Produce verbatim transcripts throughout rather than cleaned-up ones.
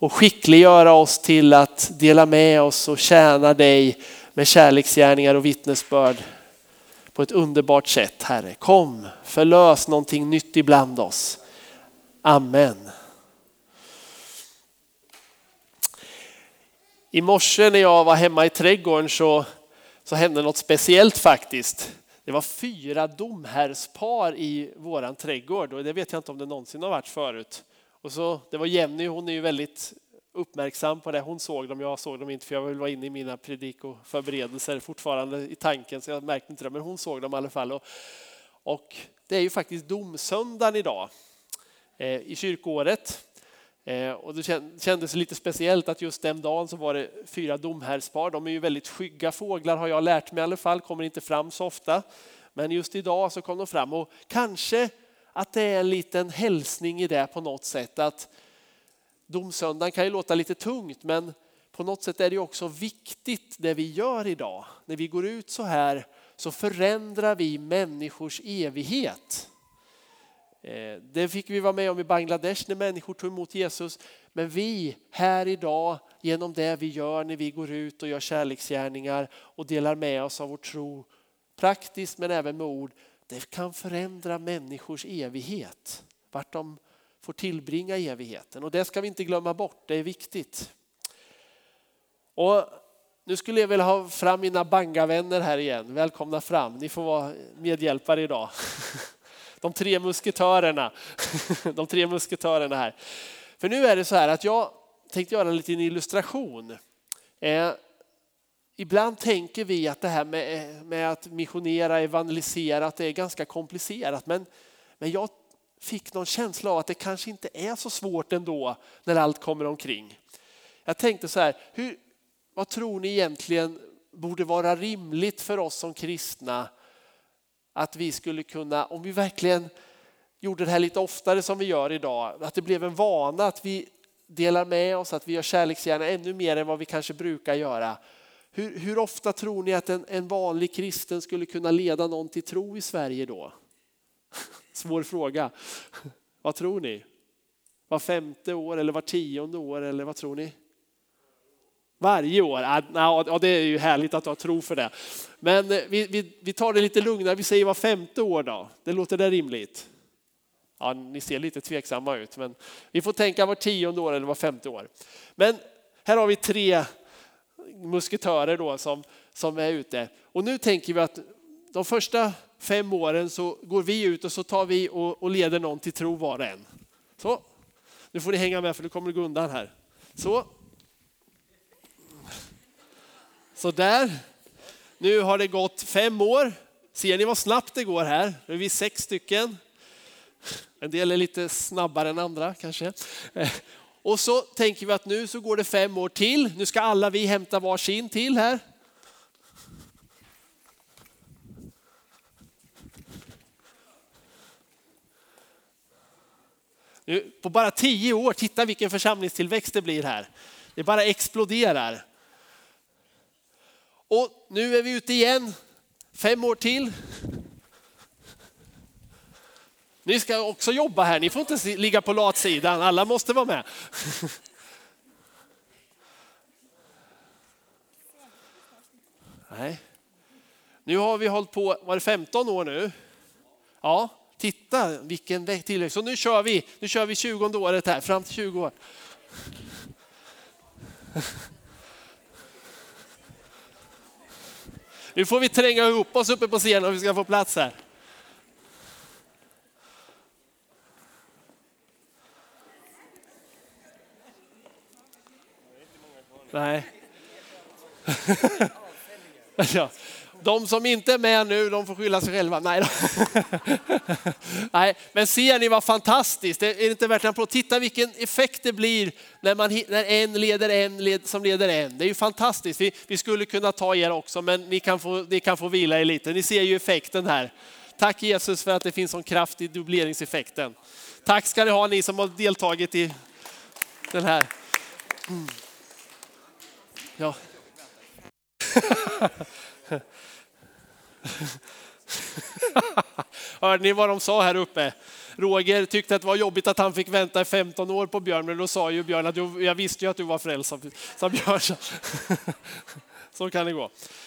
och skickliggöra oss till att dela med oss och tjäna dig med kärleksgärningar och vittnesbörd på ett underbart sätt, Herre. Kom, förlös någonting nytt ibland oss. Amen. I morse när jag var hemma i trädgården så, så hände något speciellt faktiskt. Det var fyra domherrspar i våran trädgård och det vet jag inte om det någonsin har varit förut. Och så, det var Jenny, hon är ju väldigt uppmärksam på det. Hon såg dem, jag såg dem inte för jag vill vara inne i mina predik och förberedelser fortfarande i tanken så jag märkte inte det. Men hon såg dem i alla fall. Och, och det är ju faktiskt domsöndagen idag eh, i kyrkåret. Eh, och det kändes lite speciellt att just den dagen så var det fyra domherrspar. De är ju väldigt skygga fåglar har jag lärt mig i alla fall, kommer inte fram så ofta. Men just idag så kom de fram och kanske att det är en liten hälsning i det på något sätt. Att domsöndagen kan ju låta lite tungt men på något sätt är det också viktigt det vi gör idag. När vi går ut så här så förändrar vi människors evighet. Det fick vi vara med om i Bangladesh när människor tog emot Jesus. Men vi här idag genom det vi gör när vi går ut och gör kärleksgärningar och delar med oss av vår tro praktiskt men även med ord. Det kan förändra människors evighet. Vart de får tillbringa evigheten. Och det ska vi inte glömma bort. Det är viktigt. Och nu skulle jag vilja ha fram mina bangavänner här igen. Välkomna fram. Ni får vara medhjälpare idag. De tre musketörerna. De tre musketörerna här. För nu är det så här att jag tänkte göra en liten illustration. Eh, ibland tänker vi att det här med, med att missionera, evangelisera, att det är ganska komplicerat. Men, men jag fick någon känsla av att det kanske inte är så svårt ändå när allt kommer omkring. Jag tänkte så här, hur, vad tror ni egentligen borde vara rimligt för oss som kristna att vi skulle kunna, om vi verkligen gjorde det här lite oftare som vi gör idag, att det blev en vana att vi delar med oss, att vi gör kärleksgärningar ännu mer än vad vi kanske brukar göra. Hur, hur ofta tror ni att en, en vanlig kristen skulle kunna leda någon till tro i Sverige då? Svår fråga. Vad tror ni? Var femte år eller var tionde år eller vad tror ni? Varje år? Ja, det är ju härligt att ha tro för det. Men vi, vi, vi tar det lite lugnare. Vi säger var femte år då. Det låter det rimligt? Ja, ni ser lite tveksamma ut. Men vi får tänka var tionde år eller var femte år. Men här har vi tre musketörer då som, som är ute. Och nu tänker vi att de första fem åren så går vi ut och så tar vi och, och leder någon till tro var och en. Så, nu får ni hänga med för nu kommer det gå undan här. Så. Så där. Nu har det gått fem år. Ser ni vad snabbt det går här? Nu är vi sex stycken. En del är lite snabbare än andra kanske. Och så tänker vi att nu så går det fem år till. Nu ska alla vi hämta varsin till här. Nu, på bara tio år, titta vilken församlingstillväxt det blir här. Det bara exploderar. Och nu är vi ute igen. Fem år till. Ni ska också jobba här. Ni får inte ligga på latsidan. Alla måste vara med. Nej. Nu har vi hållit på, var det femton år nu? Ja, titta vilken väg till. Så nu kör vi. Nu kör vi tjugonde året här. Fram till tjugo år. Nu får vi tränga ihop oss uppe på scenen och vi ska få plats här. Nej. Ja. De som inte är med nu, de får skylla sig själva. Nej, Nej, men ser ni vad fantastiskt. Det är inte värt att titta vilken effekt det blir när, man, när en leder en led, som leder en. Det är ju fantastiskt. Vi, vi skulle kunna ta er också, men ni kan, få, ni kan få vila er lite. Ni ser ju effekten här. Tack Jesus för att det finns sån kraft i dubbleringseffekten. Tack ska ni ha ni som har deltagit i den här. Mm. Ja. Hörde ni vad de sa här uppe? Roger tyckte att det var jobbigt att han fick vänta i femton år på Björn, men då sa ju Björn att du, jag visste ju att du var frälst, sa Björn. Så kan det gå.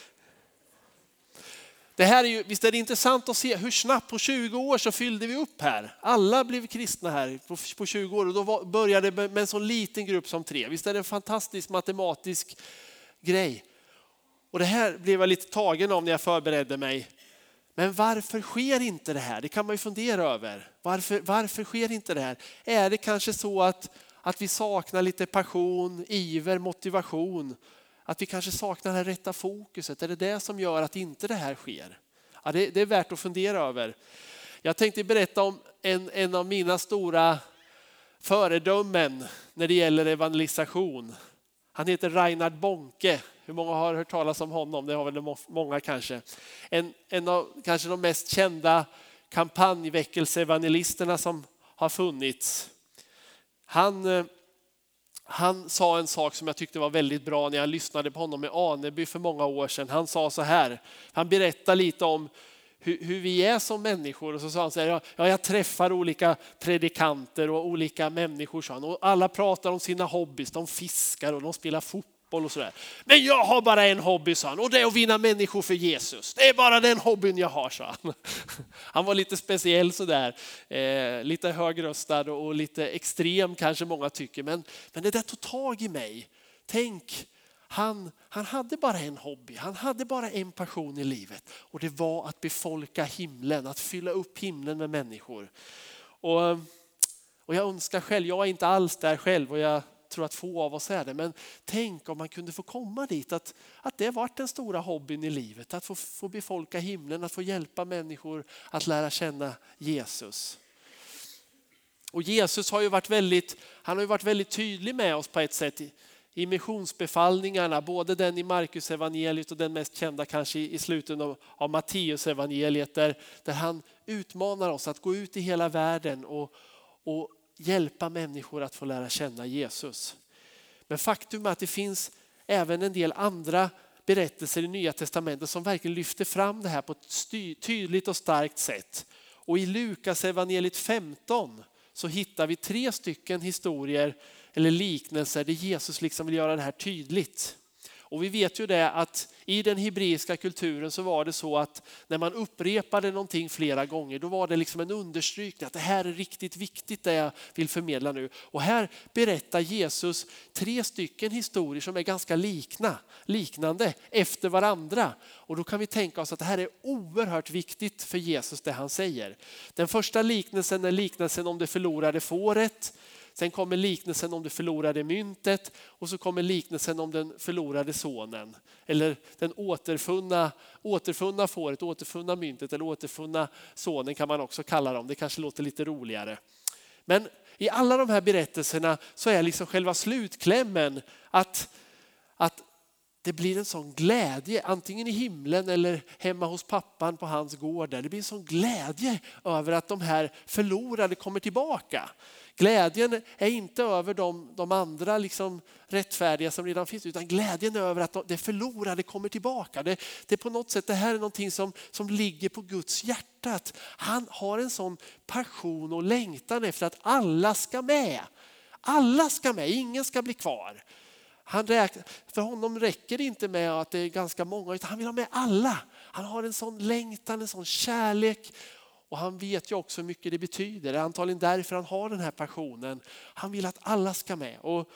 Det här är ju, visst är det intressant att se hur snabbt på tjugo år så fyllde vi upp här. Alla blev kristna här på, på tjugo år och då var, började det med en så liten grupp som tre. Visst är det en fantastisk matematisk grej. Och det här blev jag lite tagen av när jag förberedde mig. Men varför sker inte det här? Det kan man ju fundera över. Varför, varför sker inte det här? Är det kanske så att, att vi saknar lite passion, iver, motivation? Att vi kanske saknar det här rätta fokuset? Är det det som gör att inte det här sker? Ja, det, det är värt att fundera över. Jag tänkte berätta om en, en av mina stora föredömen när det gäller evangelisation. Han heter Reinhard Bonke. Hur många har hört talas om honom? Det har väl många kanske. En, en av kanske de mest kända kampanjväckelseevangelisterna som har funnits. Han, han sa en sak som jag tyckte var väldigt bra när jag lyssnade på honom i Aneby för många år sedan. Han sa så här, han berättade lite om hur, hur vi är som människor. Och så sa han så här, ja, jag träffar olika predikanter och olika människor. Så han, och alla pratar om sina hobbys, de fiskar och de spelar fotboll. Och sådär. Men jag har bara en hobby, sa han, och det är att vinna människor för Jesus. Det är bara den hobbyn jag har, sa han. Han var lite speciell sådär, eh, lite högröstad och lite extrem kanske många tycker. Men, men det där tog tag i mig. Tänk, han, han hade bara en hobby, han hade bara en passion i livet. Och det var att befolka himlen, att fylla upp himlen med människor. Och, och jag önskar själv, jag är inte alls där själv och jag tror att få av oss är det. Men tänk om man kunde få komma dit. Att, att det har varit den stora hobbyn i livet. Att få, få befolka himlen. Att få hjälpa människor att lära känna Jesus. Och Jesus har ju varit väldigt, han har ju varit väldigt tydlig med oss på ett sätt. I, i missionsbefallningarna. Både den i Markus evangeliet och den mest kända kanske i, i slutet av, av Matteus evangeliet. Där, där han utmanar oss att gå ut i hela världen och, och hjälpa människor att få lära känna Jesus. Men faktum är att det finns även en del andra berättelser i Nya testamentet som verkligen lyfter fram det här på ett tydligt och starkt sätt. Och i Lukas evangeliet femton så hittar vi tre stycken historier eller liknelser där Jesus liksom vill göra det här tydligt. Och vi vet ju det att i den hebreiska kulturen så var det så att när man upprepade någonting flera gånger, då var det liksom en understrykning att det här är riktigt viktigt det jag vill förmedla nu. Och här berättar Jesus tre stycken historier som är ganska likna, liknande efter varandra. Och då kan vi tänka oss att det här är oerhört viktigt för Jesus det han säger. Den första liknelsen är liknelsen om det förlorade fåret. Sen kommer liknelsen om det förlorade myntet och så kommer liknelsen om den förlorade sonen. Eller den återfunna, återfunna fåret, återfunna myntet eller återfunna sonen kan man också kalla dem. Det kanske låter lite roligare. Men i alla de här berättelserna så är liksom själva slutklämmen att, att det blir en sån glädje, antingen i himlen eller hemma hos pappan på hans gård. Där. Det blir en sån glädje över att de här förlorade kommer tillbaka. Glädjen är inte över de, de andra liksom rättfärdiga som redan finns, utan glädjen är över att det förlorade kommer tillbaka. Det, det är på något sätt, det här är någonting som, som ligger på Guds hjärta. Att han har en sån passion och längtan efter att alla ska med. Alla ska med, ingen ska bli kvar. Han räknar, för honom räcker det inte med att det är ganska många, utan han vill ha med alla. Han har en sån längtan, en sån kärlek. Och han vet ju också hur mycket det betyder. Det är antagligen därför han har den här passionen. Han vill att alla ska med. Och,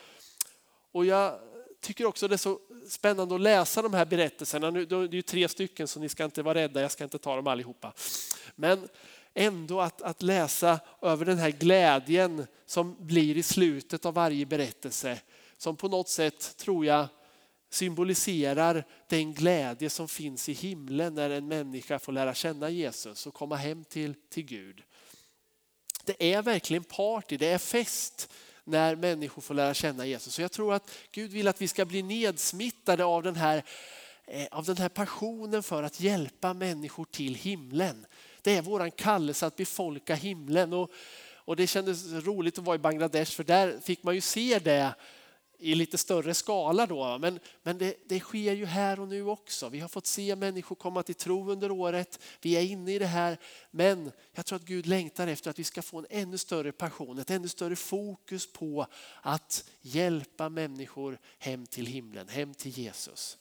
och jag tycker också det är så spännande att läsa de här berättelserna. Nu, det är ju tre stycken så ni ska inte vara rädda. Jag ska inte ta dem allihopa. Men ändå att, att läsa över den här glädjen som blir i slutet av varje berättelse. Som på något sätt tror jag symboliserar den glädje som finns i himlen när en människa får lära känna Jesus och komma hem till, till Gud. Det är verkligen party, det är fest när människor får lära känna Jesus. Så jag tror att Gud vill att vi ska bli nedsmittade av den här, av den här passionen för att hjälpa människor till himlen. Det är våran kallelse att befolka himlen. Och, och det kändes roligt att vara i Bangladesh, för där fick man ju se det i lite större skala då. Men, men det, det sker ju här och nu också. Vi har fått se människor komma till tro under året. Vi är inne i det här. Men jag tror att Gud längtar efter att vi ska få en ännu större passion. Ett ännu större fokus på att hjälpa människor hem till himlen. Hem till Jesus.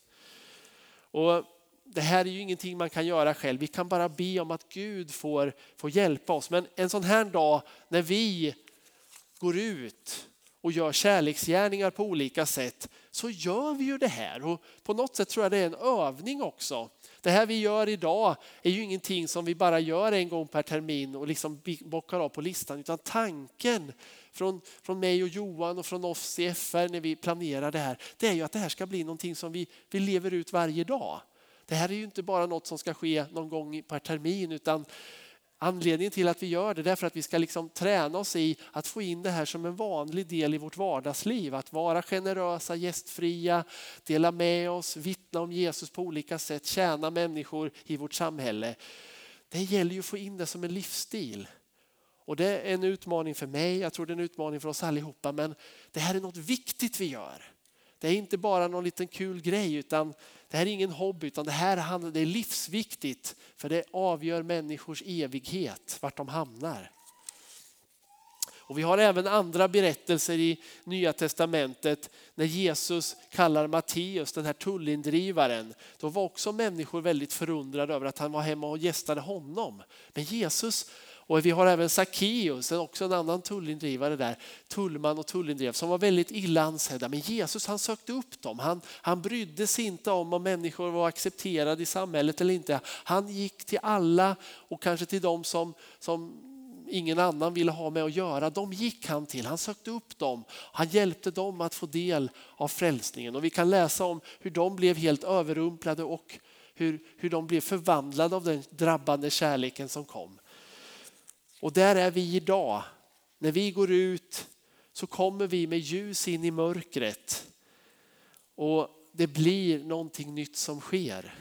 Och det här är ju ingenting man kan göra själv. Vi kan bara be om att Gud får, får hjälpa oss. Men en sån här dag när vi går ut och gör kärleksgärningar på olika sätt, så gör vi ju det här. Och på något sätt tror jag det är en övning också. Det här vi gör idag är ju ingenting som vi bara gör en gång per termin och liksom bockar av på listan. Utan tanken från, från mig och Johan och från oss i F R när vi planerar det här, det är ju att det här ska bli någonting som vi, vi lever ut varje dag. Det här är ju inte bara något som ska ske någon gång per termin, utan anledningen till att vi gör det är för att vi ska liksom träna oss i att få in det här som en vanlig del i vårt vardagsliv. Att vara generösa, gästfria, dela med oss, vittna om Jesus på olika sätt, tjäna människor i vårt samhälle. Det gäller ju att få in det som en livsstil. Och det är en utmaning för mig, jag tror det är en utmaning för oss allihopa, men det här är något viktigt vi gör. Det är inte bara någon liten kul grej, utan det här är ingen hobby, utan det här handlar, det är livsviktigt, för det avgör människors evighet, vart de hamnar. Och vi har även andra berättelser i Nya testamentet när Jesus kallar Matteus, den här tullindrivaren. Då var också människor väldigt förundrade över att han var hemma och gästade honom. Men Jesus, och vi har även Zacchaeus, också en annan tullindrivare där, tullman och tullindrivare som var väldigt illa ansedda. Men Jesus, han sökte upp dem. Han, han brydde sig inte om om människor var accepterade i samhället eller inte. Han gick till alla, och kanske till dem som, som ingen annan ville ha med att göra. De gick han till, han sökte upp dem. Han hjälpte dem att få del av frälsningen. Och vi kan läsa om hur de blev helt överrumplade och hur, hur de blev förvandlade av den drabbande kärleken som kom. Och där är vi idag. När vi går ut så kommer vi med ljus in i mörkret. Och det blir någonting nytt som sker.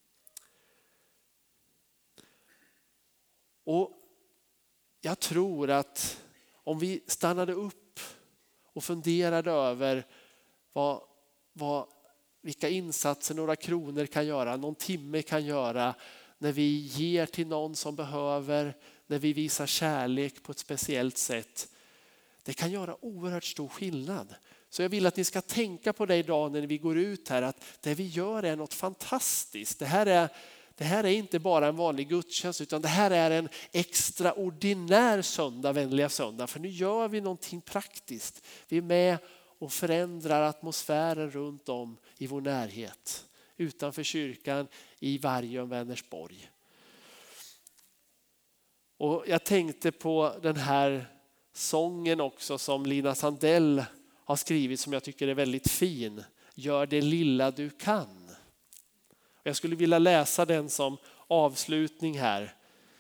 Och jag tror att om vi stannade upp och funderade över vad, vad, vilka insatser några kronor kan göra, någon timme kan göra, när vi ger till någon som behöver, när vi visar kärlek på ett speciellt sätt. Det kan göra oerhört stor skillnad. Så jag vill att ni ska tänka på det idag när vi går ut här, att det vi gör är något fantastiskt. Det här är, det här är inte bara en vanlig gudstjänst, utan det här är en extraordinär söndag, vänliga söndag. För nu gör vi någonting praktiskt. Vi är med och förändrar atmosfären runt om i vår närhet. Utanför kyrkan, i Vargön, Vänersborg. Och jag tänkte på den här sången också som Lina Sandell har skrivit, som jag tycker är väldigt fin. Gör det lilla du kan. Jag skulle vilja läsa den som avslutning här.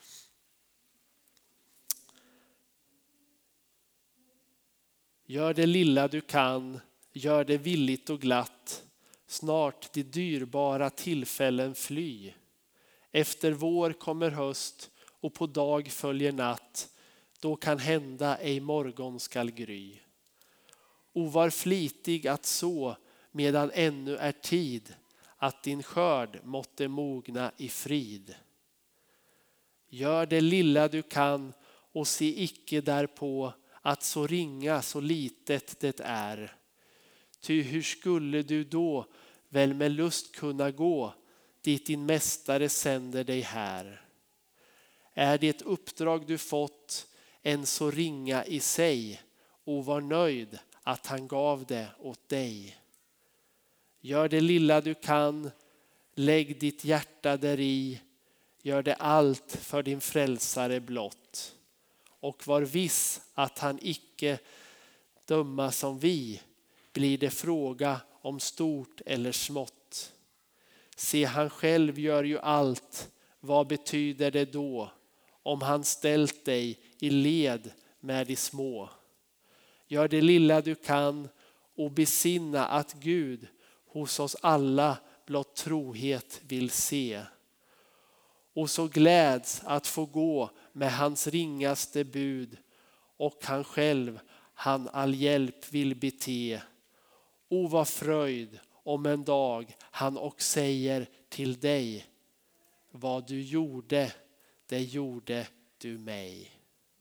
Gör det lilla du kan, gör det villigt och glatt. Snart de dyrbara tillfällen fly. Efter vår kommer höst och på dag följer natt. Då kan hända ej morgon skall gry. O var flitig att så medan ännu är tid, att din skörd måtte mogna i frid. Gör det lilla du kan och se icke därpå att så ringa så litet det är. Ty hur skulle du då väl med lust kunna gå dit din mästare sänder dig här? Är det uppdrag du fått en så ringa i sig, och var nöjd att han gav det åt dig. Gör det lilla du kan, lägg ditt hjärta däri, gör det allt för din frälsare blott. Och var viss att han icke döma som vi, blir det fråga om stort eller smått. Se, han själv gör ju allt, vad betyder det då om han ställt dig i led med de små? Gör det lilla du kan och besinna att Gud hos oss alla blott trohet vill se. Och så gläds att få gå med hans ringaste bud, och han själv han all hjälp vill bete. O vad fröjd om en dag han och säger till dig: vad du gjorde, det gjorde du mig.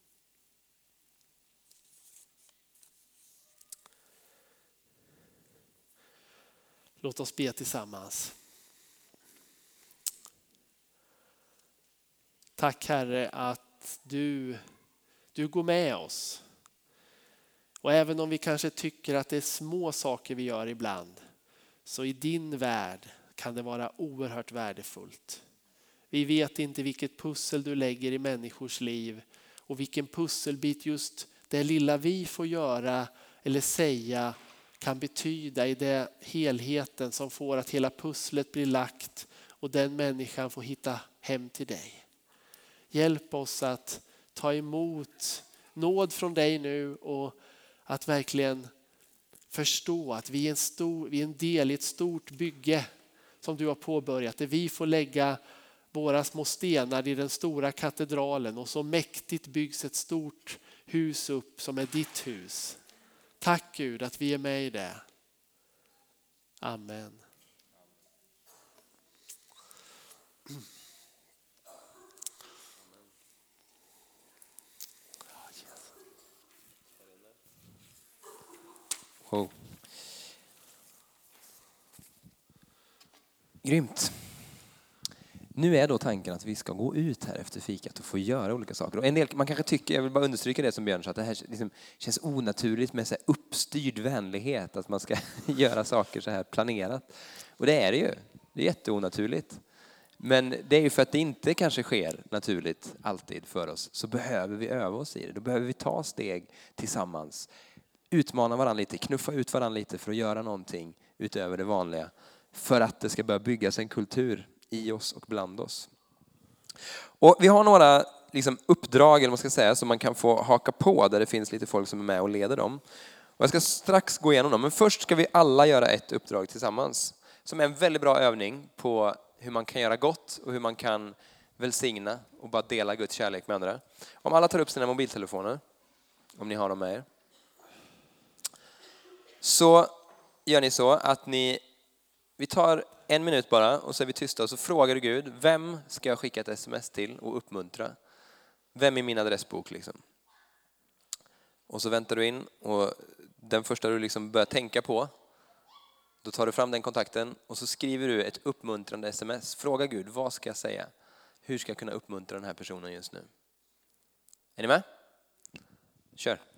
Låt oss be tillsammans. Tack Herre att du, du går med oss. Och även om vi kanske tycker att det är små saker vi gör ibland, så i din värld kan det vara oerhört värdefullt. Vi vet inte vilket pussel du lägger i människors liv och vilken pusselbit just det lilla vi får göra eller säga kan betyda i det helheten som får att hela pusslet blir lagt och den människan får hitta hem till dig. Hjälp oss att ta emot nåd från dig nu och att verkligen förstå att vi är en, stor, vi är en del i ett stort bygge som du har påbörjat. Där vi får lägga våra små stenar i den stora katedralen och så mäktigt byggs ett stort hus upp som är ditt hus. Tack Gud att vi är med i det. Amen. Wow. Grymt. Nu är då tanken att vi ska gå ut här efter fikat och få göra olika saker. Och en del, man kanske tycker, jag vill bara understryka det som Björn sa, att det här liksom känns onaturligt med så här uppstyrd vänlighet, att man ska göra saker så här planerat. Och det är det ju. Det är jätteonaturligt. Men det är ju för att det inte kanske sker naturligt alltid för oss, så behöver vi öva oss i det. Då behöver vi ta steg tillsammans. Utmana varandra lite, knuffa ut varandra lite för att göra någonting utöver det vanliga. För att det ska börja byggas en kultur i oss och bland oss. Och vi har några liksom, uppdrag eller man ska säga, som man kan få haka på där det finns lite folk som är med och leder dem. Och jag ska strax gå igenom dem, men först ska vi alla göra ett uppdrag tillsammans. Som är en väldigt bra övning på hur man kan göra gott och hur man kan välsigna och bara dela Guds kärlek med andra. Om alla tar upp sina mobiltelefoner, om ni har dem med er, så gör ni så att ni, vi tar en minut bara och så är vi tysta och så frågar du Gud, vem ska jag skicka ett sms till och uppmuntra? Vem är min adressbok liksom? Och så väntar du in och den första du liksom börjar tänka på, då tar du fram den kontakten och så skriver du ett uppmuntrande sms. Fråga Gud, vad ska jag säga? Hur ska jag kunna uppmuntra den här personen just nu? Är ni med? Kör!